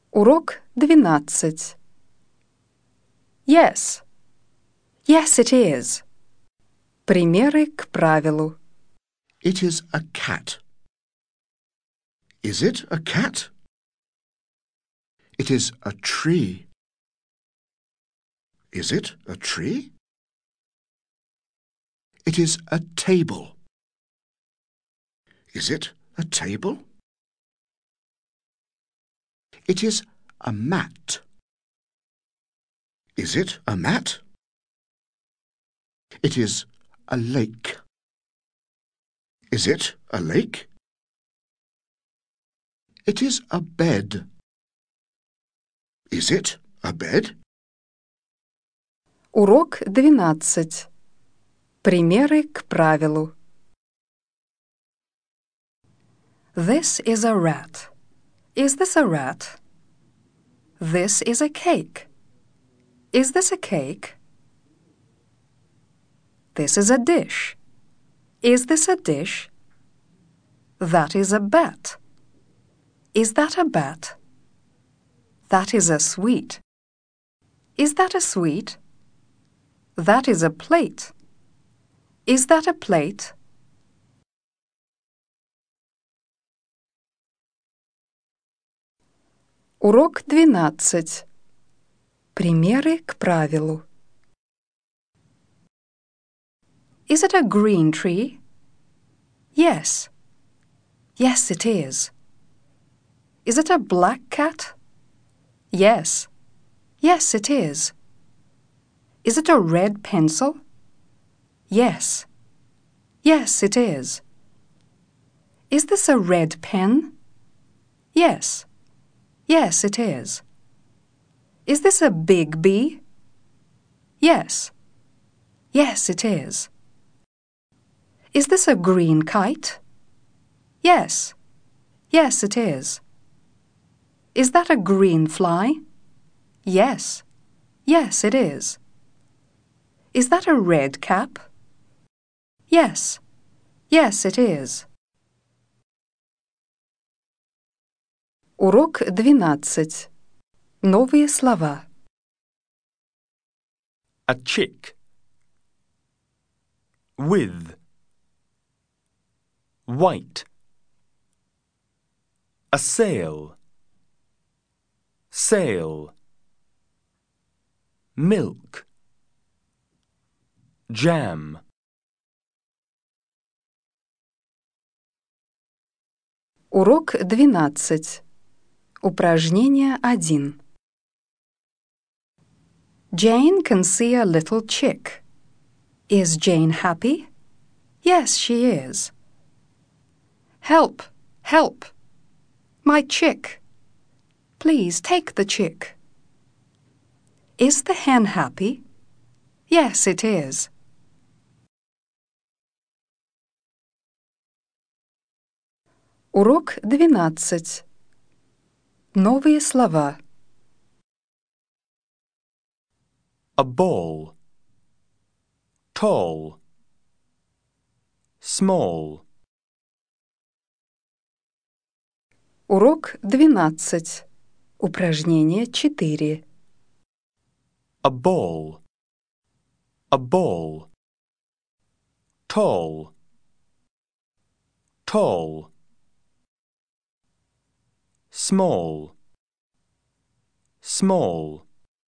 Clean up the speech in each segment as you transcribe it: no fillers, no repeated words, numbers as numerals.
Урок 12. Yes. Yes, it is. Примеры к правилу. It is a cat. Is it a cat? It is a tree. Is it a tree? It is a table. Is it a table? It is a mat. Is it a mat? It is a lake. Is it a lake? It is a bed. Is it a bed? Урок 12. Примеры к правилу. This is a rat. Is this a rat? This is a cake. Is this a cake? This is a dish. Is this a dish? That is a bat. Is that a bat? That is a sweet. Is that a sweet? That is a plate. Is that a plate? Урок 12. Примеры к правилу. Is it a green tree? Yes. Yes, it is. Is it a black cat? Yes. Yes, it is. Is it a red pencil? Yes. Yes, it is. Is this a red pen? Yes. Yes, it is. Is this a big bee? Yes. Yes, it is. Is this a green kite? Yes. Yes, it is. Is that a green fly? Yes. Yes, it is. Is that a red cap? Yes. Yes, it is. Урок 12. Новые слова. A chick. With. White. A sail. Sail. Milk. Jam. Урок 12. Упражнение 1. Jane can see a little chick. Is Jane happy? Yes, she is. Help! Help! My chick! Please take the chick. Is the hen happy? Yes, it is. Урок 12. Новые слова. A ball. Tall. Small. Урок 12. Упражнение 4. A ball. A ball. Tall. Tall. Small. Small.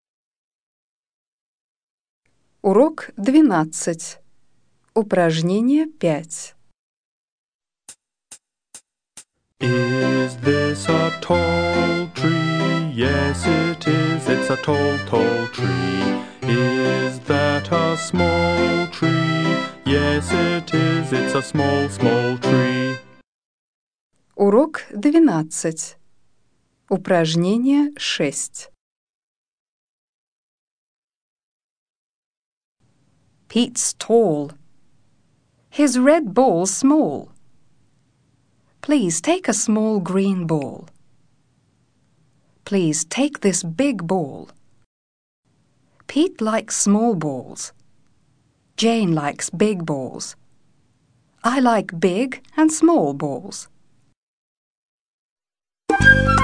Урок 12. Упражнение 5. Is this a tall tree? Yes, it is. It's a tall, tall tree. Is that a small tree? Yes, it is. It's a small, small tree. Урок 12. Упражнение 6. Pete's tall. His red ball's small. Please take a small green ball. Please take this big ball. Pete likes small balls. Jane likes big balls. I like big and small balls.